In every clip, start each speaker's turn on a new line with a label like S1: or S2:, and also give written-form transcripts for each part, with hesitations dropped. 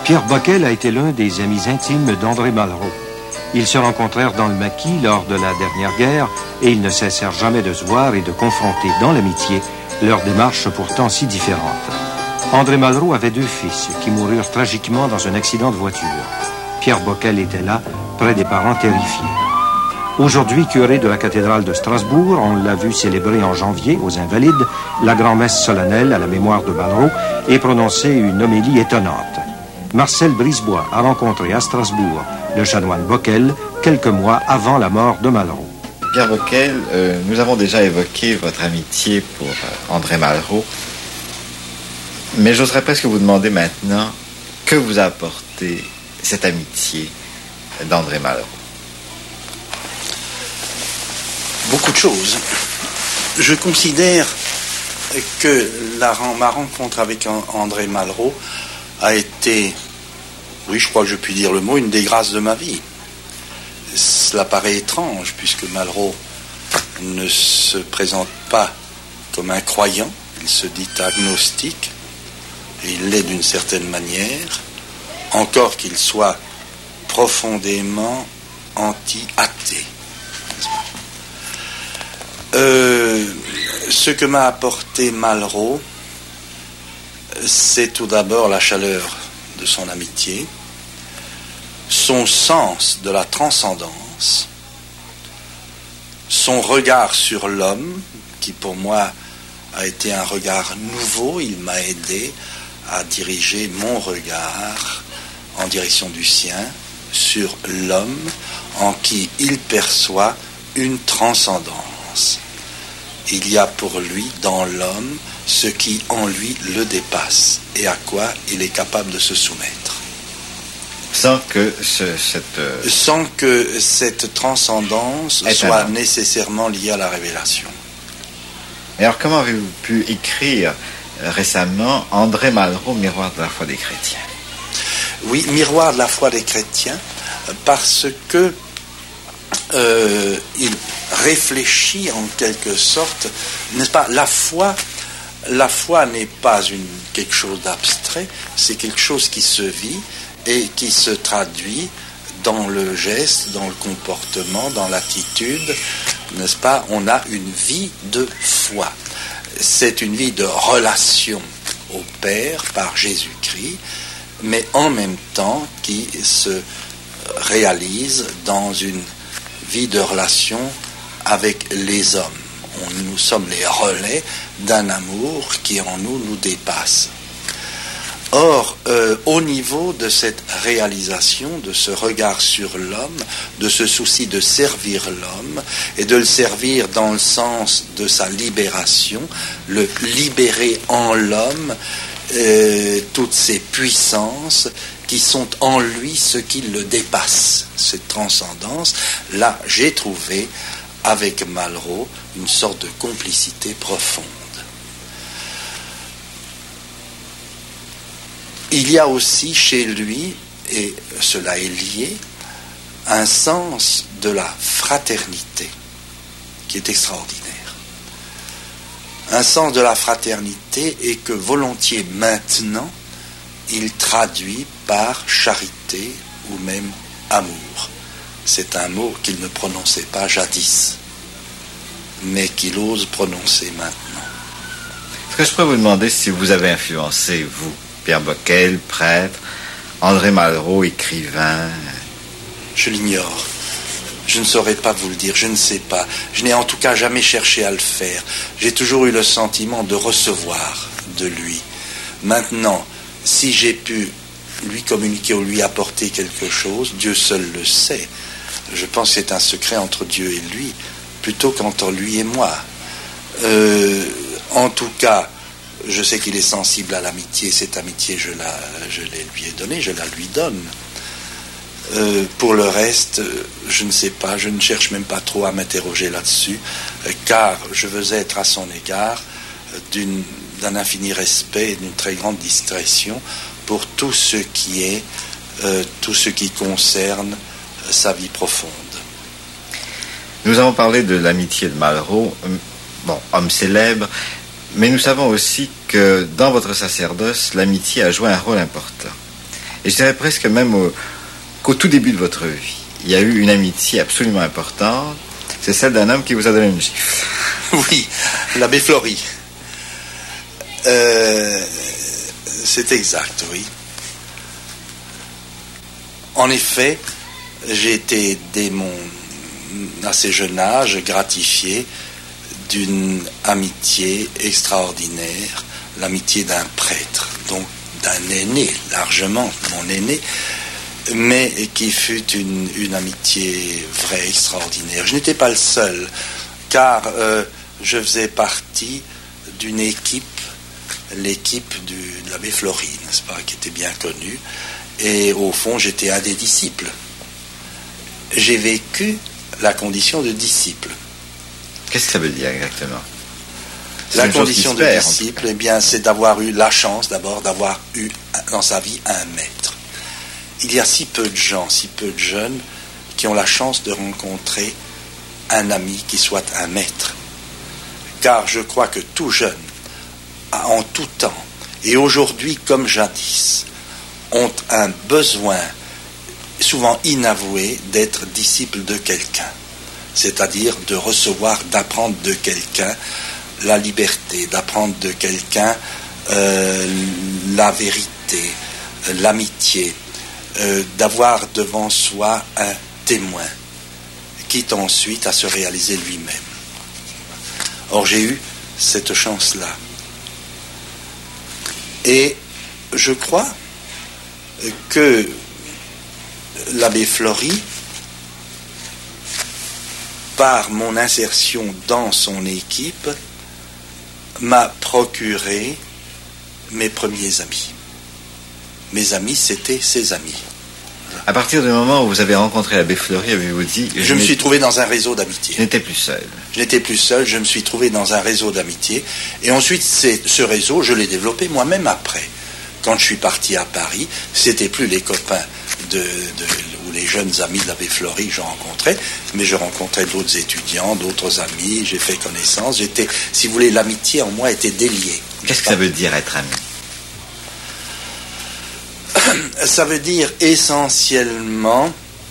S1: Pierre Boquel a été l'un des amis intimes d'André Malraux. Ils se rencontrèrent dans le maquis lors de la dernière guerre et ils ne cessèrent jamais de se voir et de confronter dans l'amitié leurs démarches pourtant si différentes. André Malraux avait 2 fils qui moururent tragiquement dans un accident de voiture. Pierre Boquel était là, près des parents terrifiés. Aujourd'hui, curé de la cathédrale de Strasbourg, on l'a vu célébrer en janvier aux Invalides la grand-messe solennelle à la mémoire de Malraux et prononcer une homélie étonnante. Marcel Brisebois a rencontré à Strasbourg le chanoine Boquel quelques mois avant la mort de Malraux.
S2: Pierre Boquel, nous avons déjà évoqué votre amitié pour André Malraux, mais j'oserais presque vous demander maintenant que vous a apporté cette amitié d'André Malraux.
S3: Beaucoup de choses. Je considère que ma rencontre avec André Malraux a été, oui, je crois que je puis dire le mot, une des grâces de ma vie. Cela paraît étrange, puisque Malraux ne se présente pas comme un croyant, il se dit agnostique, et il l'est d'une certaine manière, encore qu'il soit profondément anti-athée. Ce que m'a apporté Malraux, c'est tout d'abord la chaleur de son amitié, son sens de la transcendance, son regard sur l'homme, qui pour moi a été un regard nouveau. Il m'a aidé à diriger mon regard en direction du sien sur l'homme, en qui il perçoit une transcendance. Il y a pour lui, dans l'homme, ce qui en lui le dépasse et à quoi il est capable de se soumettre.
S2: Sans que
S3: cette transcendance soit nécessairement liée à la révélation.
S2: Et alors, comment avez-vous pu écrire récemment André Malraux, Miroir de la foi des chrétiens?
S3: Oui, Miroir de la foi des chrétiens, parce que il réfléchit en quelque sorte, n'est-ce pas, la foi n'est pas quelque chose d'abstrait, c'est quelque chose qui se vit et qui se traduit dans le geste, dans le comportement, dans l'attitude, n'est-ce pas? On a une vie de foi. C'est une vie de relation au Père par Jésus-Christ, mais en même temps qui se réalise dans une vie de relation avec les hommes. Nous sommes les relais d'un amour qui en nous dépasse. Or, au niveau de cette réalisation, de ce regard sur l'homme, de ce souci de servir l'homme, et de le servir dans le sens de sa libération, le libérer en l'homme, toutes ses puissances qui sont en lui ce qui le dépasse, cette transcendance, là j'ai trouvé avec Malraux une sorte de complicité profonde. Il y a aussi chez lui, et cela est lié, un sens de la fraternité qui est extraordinaire. Un sens de la fraternité et que volontiers maintenant il traduit par charité ou même amour. C'est un mot qu'il ne prononçait pas jadis, mais qu'il ose prononcer maintenant.
S2: Est-ce que je pourrais vous demander si vous avez influencé, vous, Pierre Boquel, prêtre, André Malraux, écrivain?
S3: Je l'ignore. Je ne saurais pas vous le dire, je ne sais pas. Je n'ai en tout cas jamais cherché à le faire. J'ai toujours eu le sentiment de recevoir de lui. Maintenant, si j'ai pu lui communiquer ou lui apporter quelque chose, Dieu seul le sait. Je pense que c'est un secret entre Dieu et lui, plutôt qu'entre lui et moi. En tout cas, je sais qu'il est sensible à l'amitié. Cette amitié, je la lui ai donnée, je la lui donne. Pour le reste, je ne sais pas, je ne cherche même pas trop à m'interroger là-dessus, car je veux être à son égard d'un infini respect et d'une très grande discrétion pour tout ce qui est, tout ce qui concerne sa vie profonde.
S2: Nous avons parlé de l'amitié de Malraux, homme célèbre, mais nous savons aussi que dans votre sacerdoce, l'amitié a joué un rôle important. Et je dirais presque même qu'au tout début de votre vie, il y a eu une amitié absolument importante. C'est celle d'un homme qui vous a donné une gifle.
S3: Oui, l'abbé Fleury. C'est exact, oui. En effet, j'ai été, dès mon assez jeune âge, gratifié d'une amitié extraordinaire, l'amitié d'un prêtre, donc d'un aîné, largement mon aîné, mais qui fut une amitié vraie, extraordinaire. Je n'étais pas le seul, car je faisais partie d'une équipe, l'équipe de l'abbé Fleury, n'est-ce pas, qui était bien connue, et au fond, j'étais un des disciples. J'ai vécu la condition de disciple.
S2: Qu'est-ce que ça veut dire exactement?
S3: La condition de disciple, eh bien, c'est d'avoir eu la chance, d'abord, d'avoir eu dans sa vie un maître. Il y a si peu de gens, si peu de jeunes qui ont la chance de rencontrer un ami qui soit un maître. Car je crois que tout jeune, en tout temps, et aujourd'hui comme jadis, ont un besoin, souvent inavoué, d'être disciple de quelqu'un. C'est-à-dire de recevoir, d'apprendre de quelqu'un la liberté, d'apprendre de quelqu'un la vérité, l'amitié, d'avoir devant soi un témoin, quitte ensuite à se réaliser lui-même. Or, j'ai eu cette chance-là. Et je crois que l'abbé Fleury, par mon insertion dans son équipe, m'a procuré mes premiers amis. Mes amis, c'était ses amis.
S2: À partir du moment où vous avez rencontré l'abbé Fleury, avez-vous dit...
S3: Je me suis trouvé dans un réseau d'amitié.
S2: Je n'étais plus seul.
S3: Je n'étais plus seul, je me suis trouvé dans un réseau d'amitié. Et ensuite, ce réseau, je l'ai développé moi-même après. Quand je suis parti à Paris, c'était plus les copains ou les jeunes amis de l'abbé Fleury que je rencontrais, mais je rencontrais d'autres étudiants, d'autres amis, j'ai fait connaissance. J'étais, si vous voulez, l'amitié en moi était déliée.
S2: Qu'est-ce que ça veut dire être ami?
S3: Ça veut dire essentiellement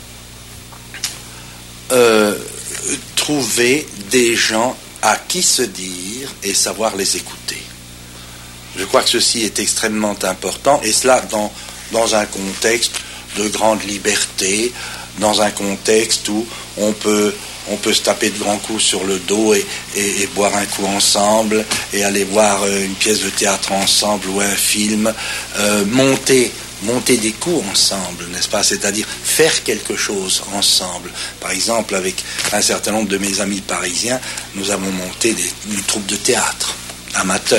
S3: trouver des gens à qui se dire et savoir les écouter. Je crois que ceci est extrêmement important, et cela dans un contexte de grande liberté, dans un contexte où on peut se taper de grands coups sur le dos et boire un coup ensemble, et aller voir une pièce de théâtre ensemble ou un film, monter des coups ensemble, n'est-ce pas? C'est-à-dire faire quelque chose ensemble. Par exemple, avec un certain nombre de mes amis parisiens, nous avons monté une troupe de théâtre amateur.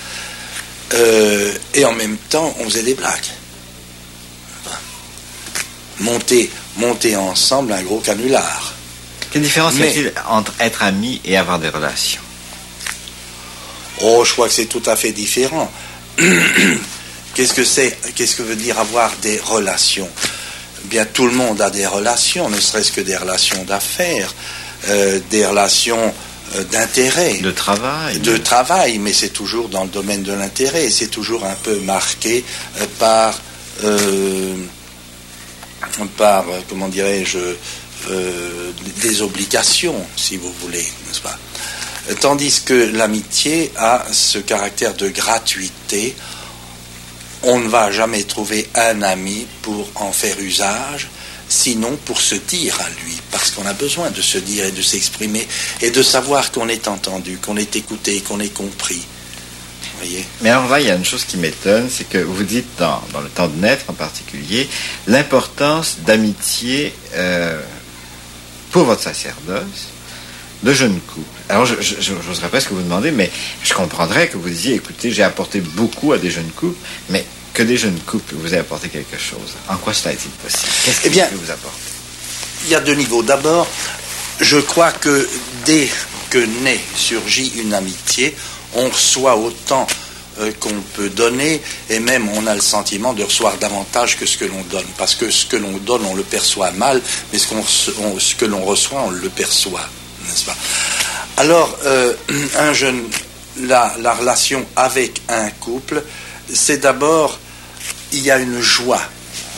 S3: Et en même temps, on faisait des blagues. Monter ensemble un gros canular.
S2: Quelle différence y a-t-il entre être ami et avoir des relations?
S3: Oh, je crois que c'est tout à fait différent. Qu'est-ce que veut dire avoir des relations? Bien, tout le monde a des relations, ne serait-ce que des relations d'affaires, des relations d'intérêt.
S2: De travail.
S3: De travail, mais c'est toujours dans le domaine de l'intérêt, c'est toujours un peu marqué par comment dirais-je, des obligations, si vous voulez, n'est-ce pas? Tandis que l'amitié a ce caractère de gratuité. On ne va jamais trouver un ami pour en faire usage, sinon pour se dire à lui, parce qu'on a besoin de se dire et de s'exprimer, et de savoir qu'on est entendu, qu'on est écouté, qu'on est compris. Voyez.
S2: Mais alors là, il y a une chose qui m'étonne, c'est que vous dites, dans le temps de naître en particulier, l'importance d'amitié pour votre sacerdoce de jeunes couples. Alors, j'oserais presque vous demander, mais je comprendrais que vous disiez, écoutez, j'ai apporté beaucoup à des jeunes couples, mais que des jeunes couples vous aient apporté quelque chose. En quoi cela est-il possible? Qu'est-ce qui peut vous apporter?
S3: Il y a deux niveaux. D'abord, je crois que dès que surgit une amitié, on reçoit autant qu'on peut donner, et même on a le sentiment de recevoir davantage que ce que l'on donne, parce que ce que l'on donne, on le perçoit mal, mais ce que l'on reçoit, on le perçoit, n'est-ce pas? Alors, la relation avec un couple, c'est d'abord, il y a une joie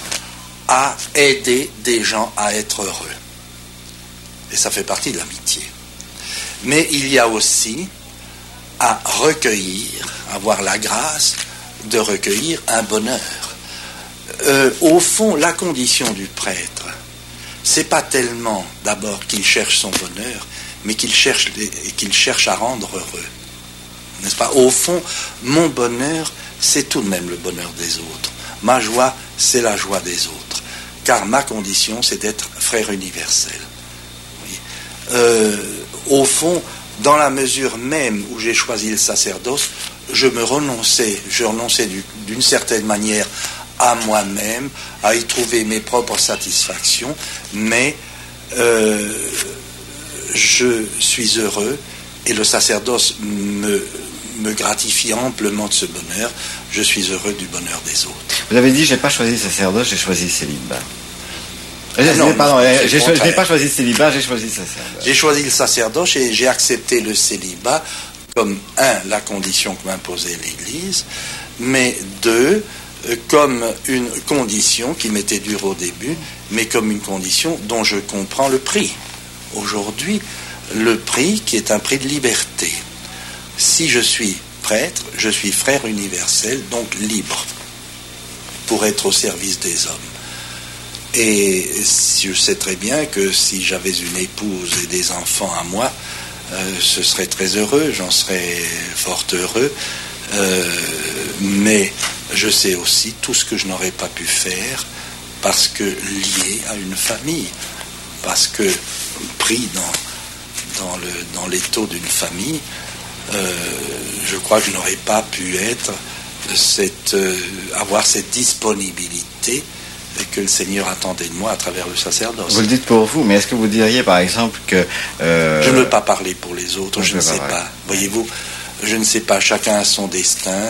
S3: à aider des gens à être heureux. Et ça fait partie de l'amitié. Mais il y a aussi à recueillir, avoir la grâce de recueillir un bonheur. Au fond, la condition du prêtre, c'est pas tellement d'abord qu'il cherche son bonheur, mais qu'il cherche à rendre heureux. N'est-ce pas? Au fond, mon bonheur, c'est tout de même le bonheur des autres. Ma joie, c'est la joie des autres. Car ma condition, c'est d'être frère universel. Oui. Au fond, dans la mesure même où j'ai choisi le sacerdoce, je renonçais d'une certaine manière à moi-même, à y trouver mes propres satisfactions, mais je suis heureux et le sacerdoce me gratifie amplement de ce bonheur. Je suis heureux du bonheur des autres.
S2: Vous avez dit, je n'ai pas choisi le sacerdoce, j'ai choisi le célibat. Je n'ai pas choisi le célibat, j'ai choisi le sacerdoce.
S3: J'ai choisi le sacerdoce et j'ai accepté le célibat comme, la condition que m'imposait l'Église, mais comme une condition qui m'était dure au début, mais comme une condition dont je comprends le prix. Aujourd'hui, le prix qui est un prix de liberté. Si je suis prêtre, je suis frère universel, donc libre, pour être au service des hommes. Et je sais très bien que si j'avais une épouse et des enfants à moi, ce serait très heureux, j'en serais fort heureux, mais je sais aussi tout ce que je n'aurais pas pu faire parce que lié à une famille, parce que pris dans l'étau d'une famille, je crois que je n'aurais pas pu avoir cette disponibilité que le Seigneur attendait de moi à travers le sacerdoce.
S2: Vous le dites pour vous, mais est-ce que vous diriez par exemple que...
S3: Je ne veux pas parler pour les autres, je ne sais pas. Voyez-vous, je ne sais pas, chacun a son destin.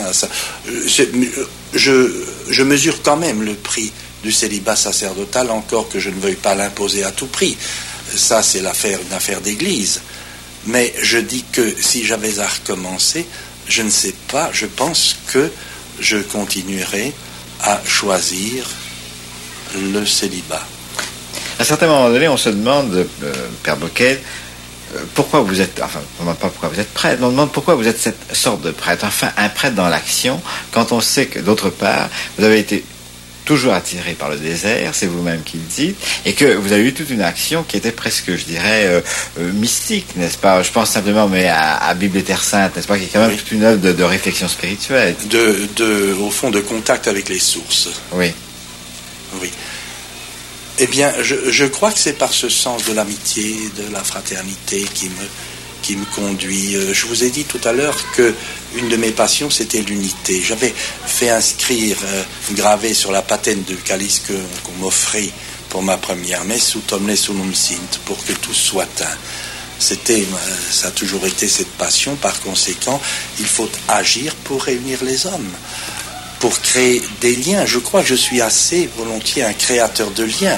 S3: Je mesure quand même le prix du célibat sacerdotal, encore que je ne veuille pas l'imposer à tout prix. Ça, c'est une affaire d'église. Mais je dis que si j'avais à recommencer, je ne sais pas, je pense que je continuerai à choisir le célibat.
S2: À un certain moment donné, on se demande, Père Bocquet, pourquoi vous êtes, enfin, on ne demande pas pourquoi vous êtes prêtre, on demande pourquoi vous êtes cette sorte de prêtre, enfin un prêtre dans l'action, quand on sait que d'autre part, vous avez été toujours attiré par le désert, c'est vous-même qui le dites, et que vous avez eu toute une action qui était presque, je dirais, mystique, n'est-ce pas? Je pense simplement à Bible et Terre Sainte, n'est-ce pas? Qui est quand même toute une œuvre de réflexion spirituelle.
S3: Au fond, de contact avec les sources.
S2: Oui.
S3: Oui. Eh bien, je crois que c'est par ce sens de l'amitié, de la fraternité qui me conduit. Je vous ai dit tout à l'heure que une de mes passions, c'était l'unité. J'avais fait inscrire, gravé sur la patène de calice qu'on m'offrit pour ma première messe, ut omnes unum sint, pour que tous soient un. Ça a toujours été cette passion. Par conséquent, il faut agir pour réunir les hommes, pour créer des liens. Je crois que je suis assez volontiers un créateur de liens.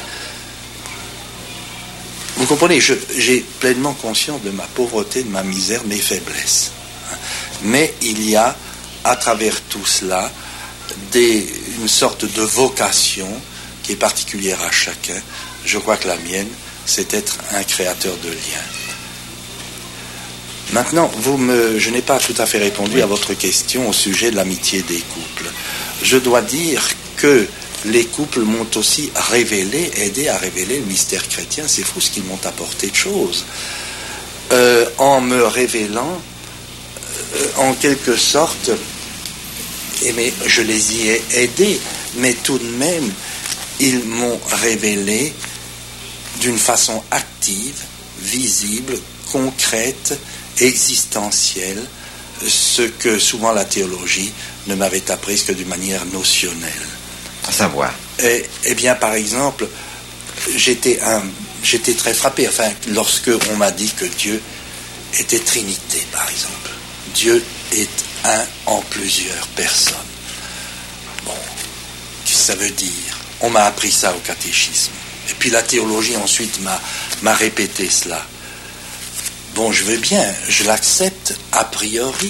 S3: Vous comprenez, j'ai pleinement conscience de ma pauvreté, de ma misère, de mes faiblesses. Mais il y a, à travers tout cela, une sorte de vocation qui est particulière à chacun. Je crois que la mienne, c'est être un créateur de liens. Maintenant, je n'ai pas tout à fait répondu à votre question au sujet de l'amitié des couples. Je dois dire que les couples m'ont aussi aidé à révéler le mystère chrétien. C'est fou ce qu'ils m'ont apporté de choses. En me révélant, en quelque sorte, mais je les y ai aidés, mais tout de même, ils m'ont révélé d'une façon active, visible, concrète, existentielle, ce que souvent la théologie ne m'avait appris que d'une manière notionnelle.
S2: À savoir.
S3: Eh bien, par exemple, j'étais très frappé, lorsque on m'a dit que Dieu était Trinité, par exemple. Dieu est un en plusieurs personnes. Bon, qu'est-ce que ça veut dire? On m'a appris ça au catéchisme. Et puis la théologie ensuite m'a répété cela. Bon, je veux bien, je l'accepte a priori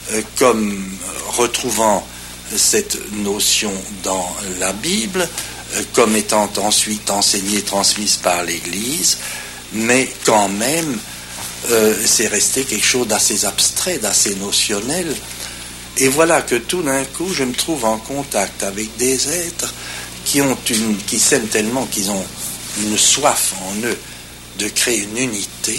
S3: comme retrouvant cette notion dans la Bible, comme étant ensuite enseignée, transmise par l'Église, mais quand même, c'est resté quelque chose d'assez abstrait, d'assez notionnel. Et voilà que tout d'un coup, je me trouve en contact avec des êtres qui s'aiment tellement, qu'ils ont une soif en eux de créer une unité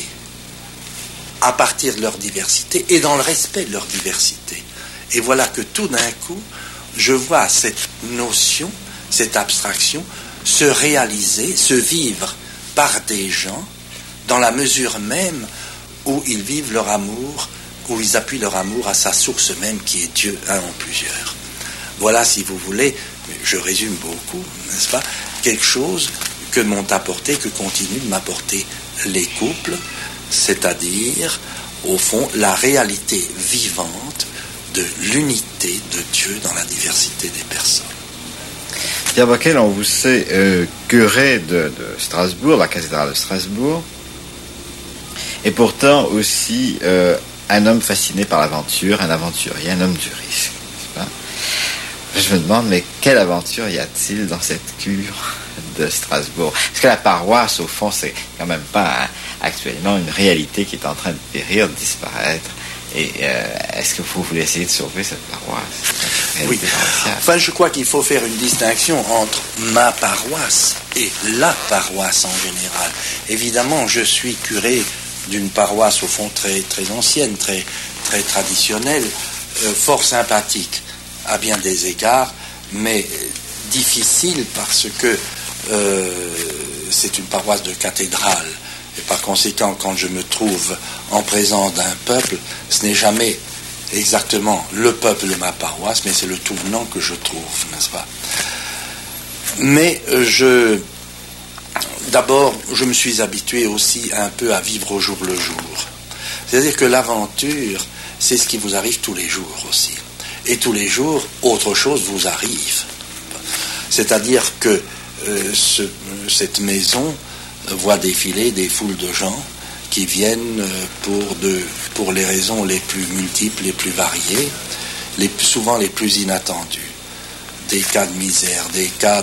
S3: à partir de leur diversité et dans le respect de leur diversité. Et voilà que tout d'un coup, je vois cette notion, cette abstraction, se réaliser, se vivre par des gens dans la mesure même où ils vivent leur amour, où ils appuient leur amour à sa source même qui est Dieu, un en plusieurs. Voilà, si vous voulez, je résume beaucoup, n'est-ce pas, quelque chose que m'ont apporté, que continuent de m'apporter les couples, c'est-à-dire, au fond, la réalité vivante de l'unité de Dieu dans la diversité des personnes.
S2: Pierre Bocquel, on vous sait curé de Strasbourg, la cathédrale de Strasbourg, et pourtant aussi un homme fasciné par l'aventure, un aventurier, un homme du risque. N'est-ce pas? Je me demande, mais quelle aventure y a-t-il dans cette cure de Strasbourg? Parce que la paroisse, au fond, c'est quand même pas actuellement une réalité qui est en train de périr, de disparaître. Et est-ce que vous voulez essayer de sauver cette paroisse?
S3: Oui. Enfin, je crois qu'il faut faire une distinction entre ma paroisse et la paroisse en général. Évidemment, je suis curé d'une paroisse au fond très, très ancienne, très, très traditionnelle, fort sympathique à bien des égards, mais difficile parce que c'est une paroisse de cathédrale. Et par conséquent, quand je me trouve en présence d'un peuple, ce n'est jamais exactement le peuple de ma paroisse, mais c'est le tout venant que je trouve, n'est-ce pas? Mais d'abord, je me suis habitué aussi un peu à vivre au jour le jour. C'est-à-dire que l'aventure, c'est ce qui vous arrive tous les jours aussi. Et tous les jours, autre chose vous arrive. C'est-à-dire que cette maison voit défiler des foules de gens qui viennent pour les raisons les plus multiples, les plus variées, souvent les plus inattendues. Des cas de misère, des cas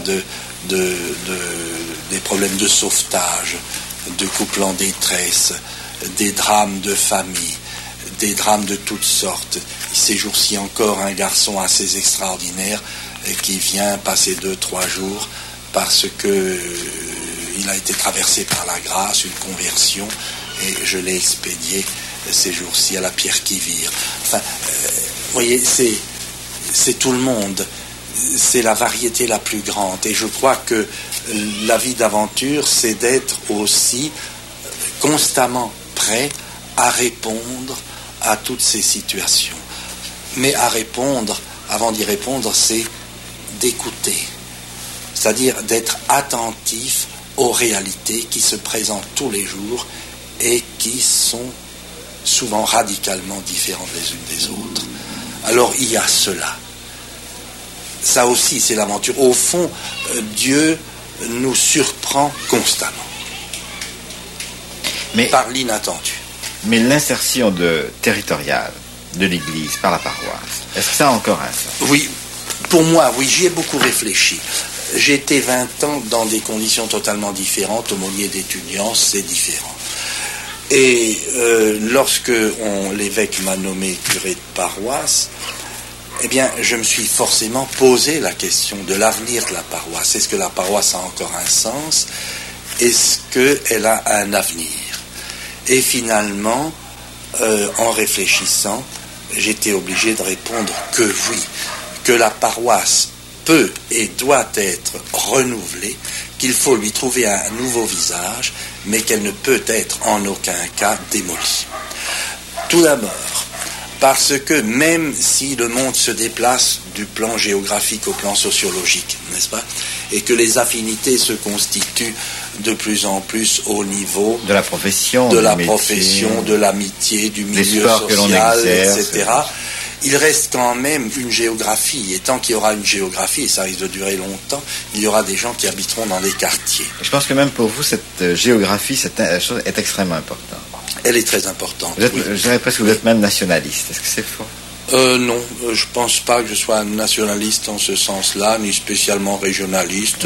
S3: des problèmes de sauvetage, de couples en détresse, des drames de famille, des drames de toutes sortes. Ces jours-ci encore, un garçon assez extraordinaire qui vient passer 2-3 jours parce que il a été traversé par la grâce, une conversion, et je l'ai expédié ces jours-ci à la pierre qui vire. Enfin, vous voyez, c'est tout le monde. C'est la variété la plus grande. Et je crois que la vie d'aventure, c'est d'être aussi constamment prêt à répondre à toutes ces situations. Mais à répondre, avant d'y répondre, c'est d'écouter. C'est-à-dire d'être attentif aux réalités qui se présentent tous les jours et qui sont souvent radicalement différentes les unes des autres. Alors il y a cela. Ça aussi, c'est l'aventure. Au fond, Dieu nous surprend constamment. Par l'inattendu.
S2: Mais l'insertion territoriale de l'Église par la paroisse, est-ce que ça a encore un sens?
S3: Oui, pour moi, oui, j'y ai beaucoup réfléchi. J'ai été 20 ans dans des conditions totalement différentes, aumônier d'étudiants, c'est différent. Et lorsque l'évêque m'a nommé curé de paroisse, eh bien, je me suis forcément posé la question de l'avenir de la paroisse. Est-ce que la paroisse a encore un sens? Est-ce qu'elle a un avenir? Et finalement, en réfléchissant, j'étais obligé de répondre que oui, que la paroisse peut et doit être renouvelée, qu'il faut lui trouver un nouveau visage, mais qu'elle ne peut être en aucun cas démolie. Tout d'abord, parce que même si le monde se déplace du plan géographique au plan sociologique, n'est-ce pas, et que les affinités se constituent de plus en plus au niveau
S2: de la profession,
S3: de l'amitié, du milieu social, etc., il reste quand même une géographie. Et tant qu'il y aura une géographie, et ça risque de durer longtemps, il y aura des gens qui habiteront dans des quartiers.
S2: Je pense que même pour vous, cette géographie, cette chose est extrêmement importante.
S3: Elle est très importante.
S2: Je dirais presque que vous êtes même nationaliste. Est-ce que c'est faux?
S3: Non, je pense pas que je sois nationaliste en ce sens-là, ni spécialement régionaliste.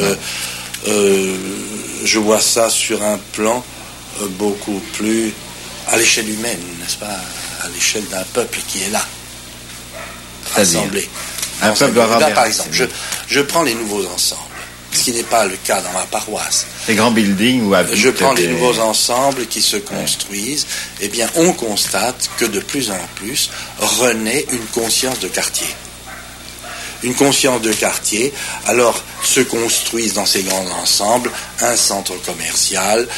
S3: Je vois ça sur un plan beaucoup plus à l'échelle humaine, n'est-ce pas, à l'échelle d'un peuple qui est là, rassemblé.
S2: Un peuple arabe.
S3: Là, par exemple, je prends les nouveaux ensembles, ce qui n'est pas le cas dans ma paroisse.
S2: Les grands buildings où habitent.
S3: Je prends les nouveaux ensembles qui se construisent. Eh bien, on constate que de plus en plus renaît une conscience de quartier. Une conscience de quartier, alors se construisent dans ces grands ensembles un centre commercial,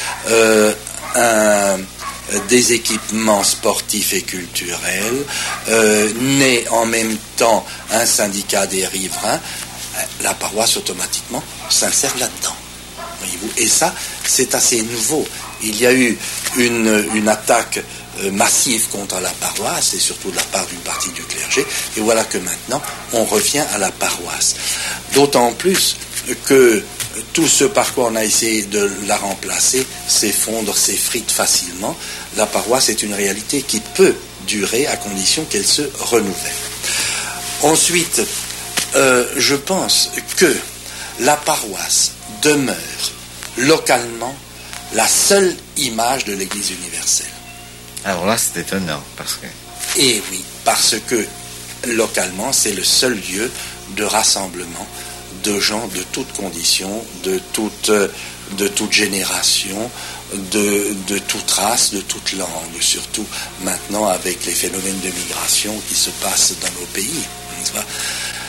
S3: des équipements sportifs et culturels, naît en même temps un syndicat des riverains. La paroisse automatiquement s'insère là-dedans. Voyez-vous. Et ça, c'est assez nouveau. Il y a eu une attaque massive contre la paroisse, et surtout de la part d'une partie du clergé, et voilà que maintenant, on revient à la paroisse. D'autant plus que tout ce par quoi on a essayé de la remplacer s'effondre, s'effrite facilement. La paroisse est une réalité qui peut durer à condition qu'elle se renouvelle. Ensuite, je pense que la paroisse demeure localement la seule image de l'Église universelle.
S2: Alors là, c'est étonnant, parce que...
S3: Et oui, parce que localement, c'est le seul lieu de rassemblement de gens de toutes conditions, de toute génération, de toute race, de toute langue, surtout maintenant avec les phénomènes de migration qui se passent dans nos pays, n'est-ce pas ?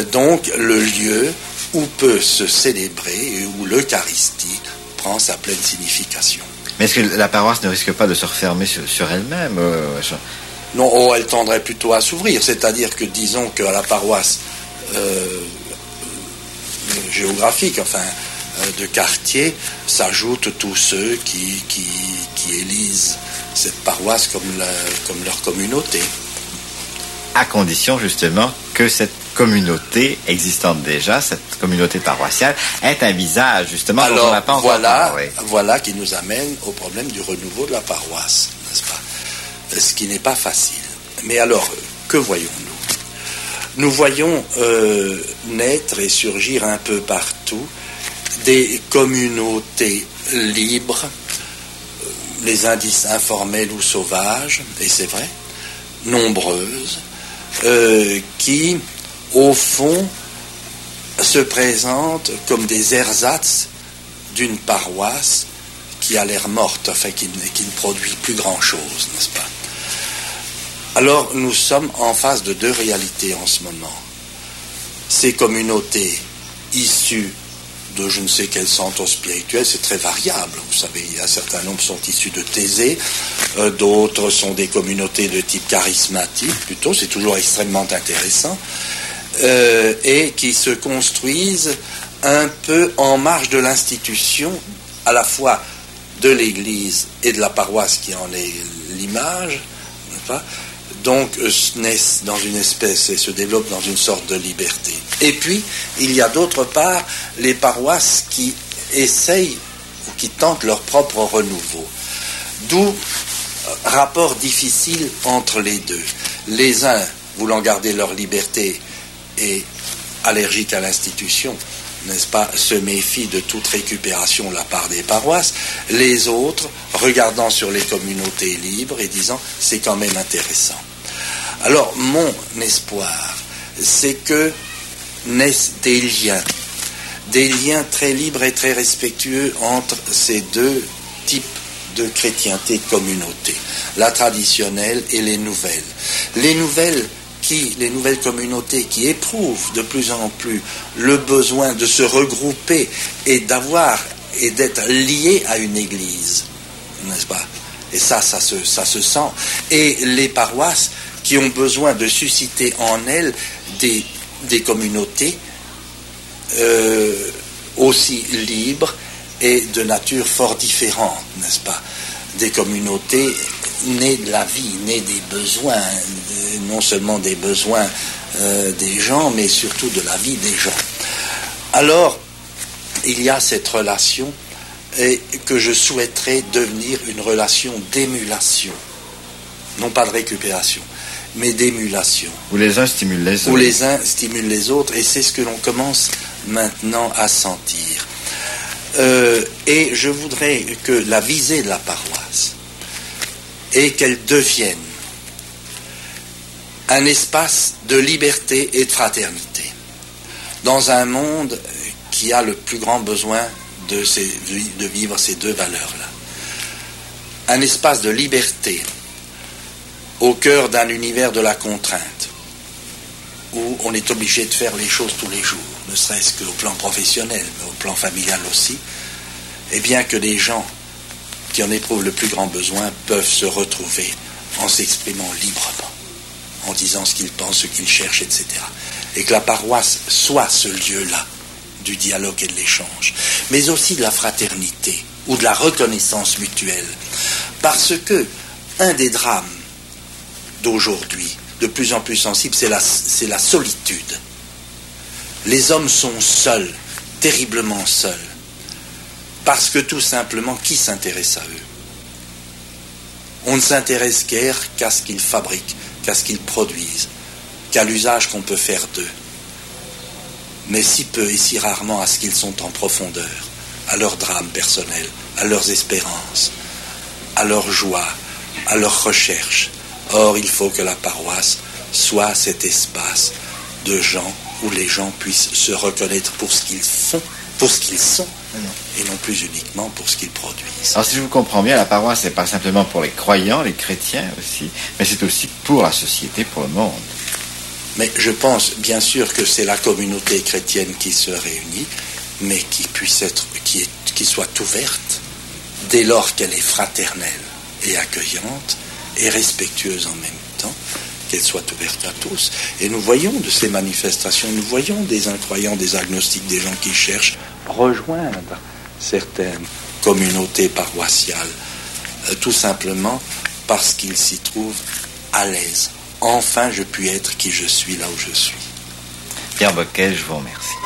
S3: Donc, le lieu où peut se célébrer et où l'Eucharistie prend sa pleine signification.
S2: Mais est-ce que la paroisse ne risque pas de se refermer sur elle-même
S3: Non, elle tendrait plutôt à s'ouvrir. C'est-à-dire que, disons qu'à la paroisse géographique, enfin, de quartier, s'ajoutent tous ceux qui élisent cette paroisse comme leur communauté.
S2: À condition, justement, que cette communauté existante déjà, cette communauté paroissiale, est un visage, justement, dont on n'a pas encore parlé.
S3: Voilà qui nous amène au problème du renouveau de la paroisse, n'est-ce pas ? Ce qui n'est pas facile. Mais alors, que voyons-nous ? Nous voyons naître et surgir un peu partout des communautés libres, les indices informels ou sauvages, et c'est vrai, nombreuses, qui, au fond, se présentent comme des ersatz d'une paroisse qui a l'air morte, enfin qui ne produit plus grand-chose, n'est-ce pas ? Alors, nous sommes en face de deux réalités en ce moment. Ces communautés issues de je ne sais quel centre spirituel, c'est très variable. Vous savez, un certain nombre sont issus de Thésée, d'autres sont des communautés de type charismatique, plutôt, c'est toujours extrêmement intéressant, et qui se construisent un peu en marge de l'institution, à la fois de l'Église et de la paroisse qui en est l'image, n'est-ce pas ? Donc naissent dans une espèce et se développent dans une sorte de liberté. Et puis, il y a d'autre part les paroisses qui essayent ou qui tentent leur propre renouveau. D'où rapport difficile entre les deux. Les uns voulant garder leur liberté et allergiques à l'institution, n'est-ce pas, se méfient de toute récupération de la part des paroisses. Les autres, regardant sur les communautés libres et disant « c'est quand même intéressant ». Alors, mon espoir, c'est que naissent des liens très libres et très respectueux entre ces deux types de chrétienté, de communauté, la traditionnelle et les nouvelles. Les nouvelles communautés qui éprouvent de plus en plus le besoin de se regrouper et d'être liées à une église, n'est-ce pas ? Et ça se sent. Et les paroisses qui ont besoin de susciter en elles des communautés aussi libres et de nature fort différente, n'est-ce pas ? Des communautés nées de la vie, nées des besoins, non seulement des besoins des gens, mais surtout de la vie des gens. Alors, il y a cette relation et que je souhaiterais devenir une relation d'émulation, non pas de récupération. mais d'émulation.
S2: Où les uns stimulent les autres.
S3: Où les uns stimulent les autres, et c'est ce que l'on commence maintenant à sentir. Et je voudrais que la visée de la paroisse est qu'elle devienne un espace de liberté et de fraternité dans un monde qui a le plus grand besoin de vivre ces deux valeurs-là. Un espace de liberté au cœur d'un univers de la contrainte, où on est obligé de faire les choses tous les jours, ne serait-ce qu'au plan professionnel, mais au plan familial aussi, et bien que les gens qui en éprouvent le plus grand besoin peuvent se retrouver en s'exprimant librement, en disant ce qu'ils pensent, ce qu'ils cherchent, etc. Et que la paroisse soit ce lieu-là du dialogue et de l'échange, mais aussi de la fraternité ou de la reconnaissance mutuelle. Parce que un des drames d'aujourd'hui, de plus en plus sensible, c'est la solitude. Les hommes sont seuls, terriblement seuls, parce que tout simplement, qui s'intéresse à eux? On ne s'intéresse guère qu'à ce qu'ils fabriquent, qu'à ce qu'ils produisent, qu'à l'usage qu'on peut faire d'eux, mais si peu et si rarement à ce qu'ils sont en profondeur, à leur drame personnel, à leurs espérances, à leur joie, à leurs recherches. Or, il faut que la paroisse soit cet espace de gens où les gens puissent se reconnaître pour ce qu'ils font, pour ce qu'ils sont, et non plus uniquement pour ce qu'ils produisent.
S2: Alors, si je vous comprends bien, la paroisse, c'est pas simplement pour les croyants, les chrétiens aussi, mais c'est aussi pour la société, pour le monde.
S3: Mais je pense, bien sûr, que c'est la communauté chrétienne qui se réunit, mais qui puisse être, qui soit ouverte, dès lors qu'elle est fraternelle et accueillante, et respectueuse en même temps, qu'elle soit ouverte à tous. Et nous voyons de ces manifestations, nous voyons des incroyants, des agnostiques, des gens qui cherchent à rejoindre certaines communautés paroissiales, tout simplement parce qu'ils s'y trouvent à l'aise. Enfin, je puis être qui je suis là où je suis.
S2: Pierre Boquet, je vous remercie.